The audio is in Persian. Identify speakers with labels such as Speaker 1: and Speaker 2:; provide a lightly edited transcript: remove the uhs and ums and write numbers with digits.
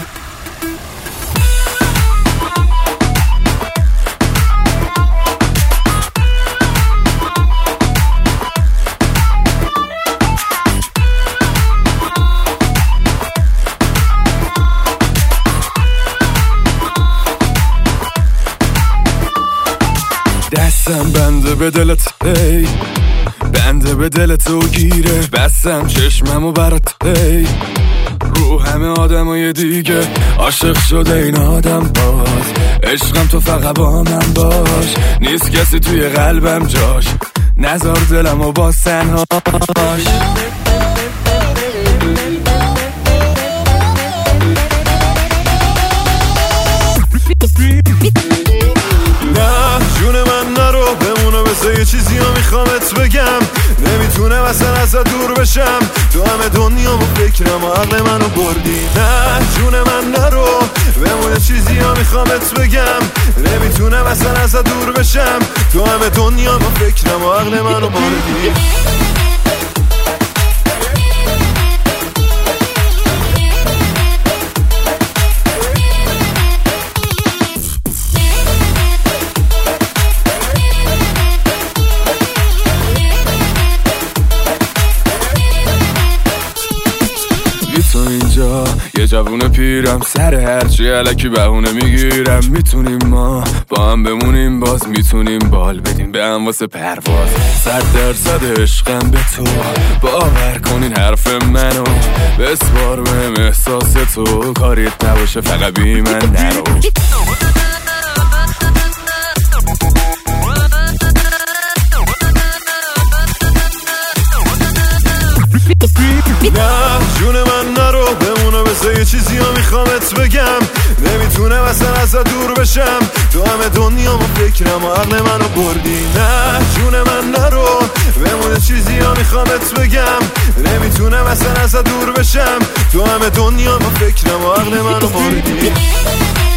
Speaker 1: دستم بنده به دلت هی، بنده به دلت و گیره، بستم چشممو برات هی، رو همه آدمای دیگه عاشق شده این آدم باز، عشقم تو فقط با من باش، نیست کسی توی قلبم جاش، نذار دلمو باز تنهاش.
Speaker 2: یه چیزی رو میخوامت بگم، نمیتونم اصلا ازت دور بشم، تو همه دنیامو فکرم و عقل منو بردی، نه جون من نرو بمونه، چیزی رو میخوامت بگم، نمیتونم اصلا ازت دور بشم، تو همه دنیامو فکرم و عقل منو بردی.
Speaker 1: تو اینجا یه جوون پیرم، سر هرچی علکی بهونه میگیرم، میتونیم ما با هم بمونیم، باز میتونیم بال بدیم به هم واسه پرواز، 100% عشقم به تو، باور کنین حرف منو، بسپار بهم احساس تو، کاریت نباشه فقط بی من نرو.
Speaker 2: نه جون من نرو بمونه، بذار یه چیزی رو میخوامت بگم، نمیتونم اصلا ازت دور بشم، تو همه دنیامو فکرم و عقل منو بردی، نه جون من نرو بمونه، چیزی رو میخوامت بگم، نمیتونم اصلا ازت دور بشم، تو همه دنیامو فکرم و عقل منو بردی.